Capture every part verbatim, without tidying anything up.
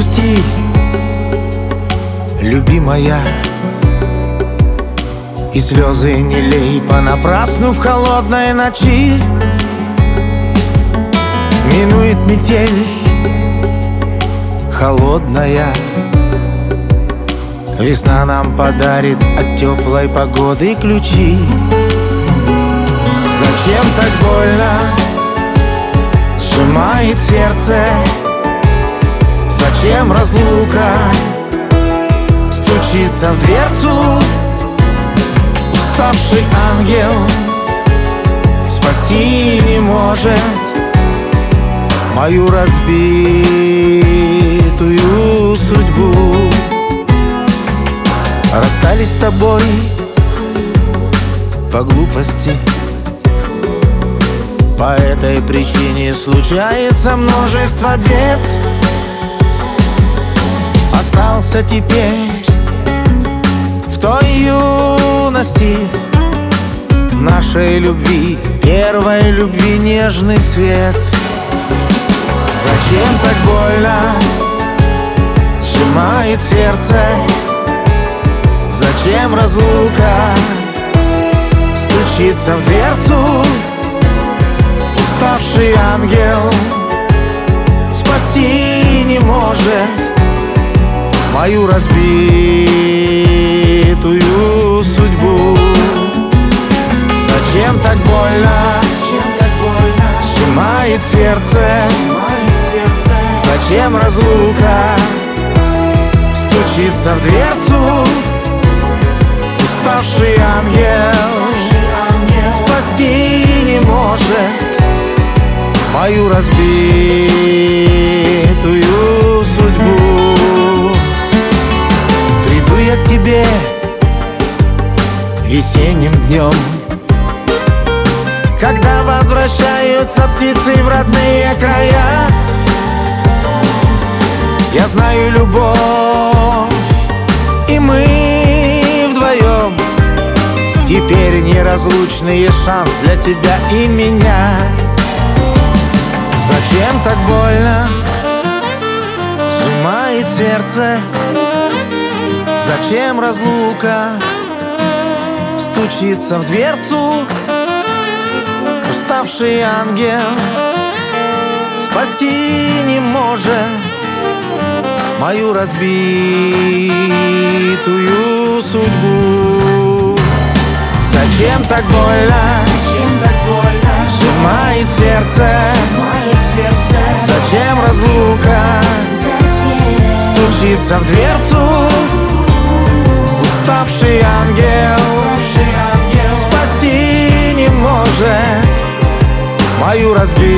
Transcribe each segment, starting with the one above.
грусти, любимая, и слезы не лей понапрасну в холодной ночи. Минует метель холодная, весна нам подарит от теплой погоды ключи. Зачем так больно сжимает сердце? Зачем разлука стучится в дверцу? Уставший ангел спасти не может мою разбитую судьбу. Расстались с тобой по глупости, по этой причине случается множество бед. Остался теперь в той юности нашей любви, первой любви, нежный свет. Зачем так больно сжимает сердце? Зачем разлука стучится в дверцу? Уставший ангел спасти не может мою разбитую судьбу. Зачем так больно сжимает сердце? Зачем разлука стучится в дверцу? Уставший ангел спасти не может мою разбитую судьбу. Приду я к тебе весенним днем, когда возвращаются птицы в родные края. Я знаю любовь, и мы вдвоем теперь неразлучный шанс для тебя и меня. Зачем так больно сжимает сердце? Зачем разлука стучится в дверцу? Уставший ангел спасти не может мою разбитую судьбу. Зачем так больно сжимает сердце? Зачем разлука стучится в дверцу? Уставший ангел спасти не может мою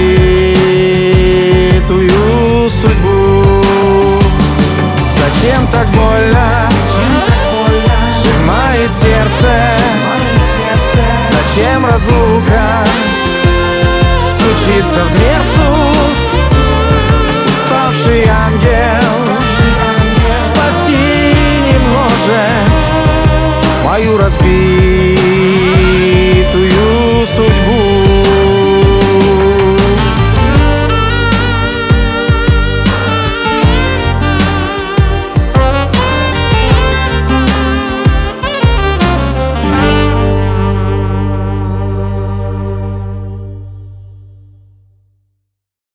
разбитую судьбу. Зачем так больно сжимает сердце? Зачем разлука стучится в дверцу? Уставший ангел спасти не может мою разбитую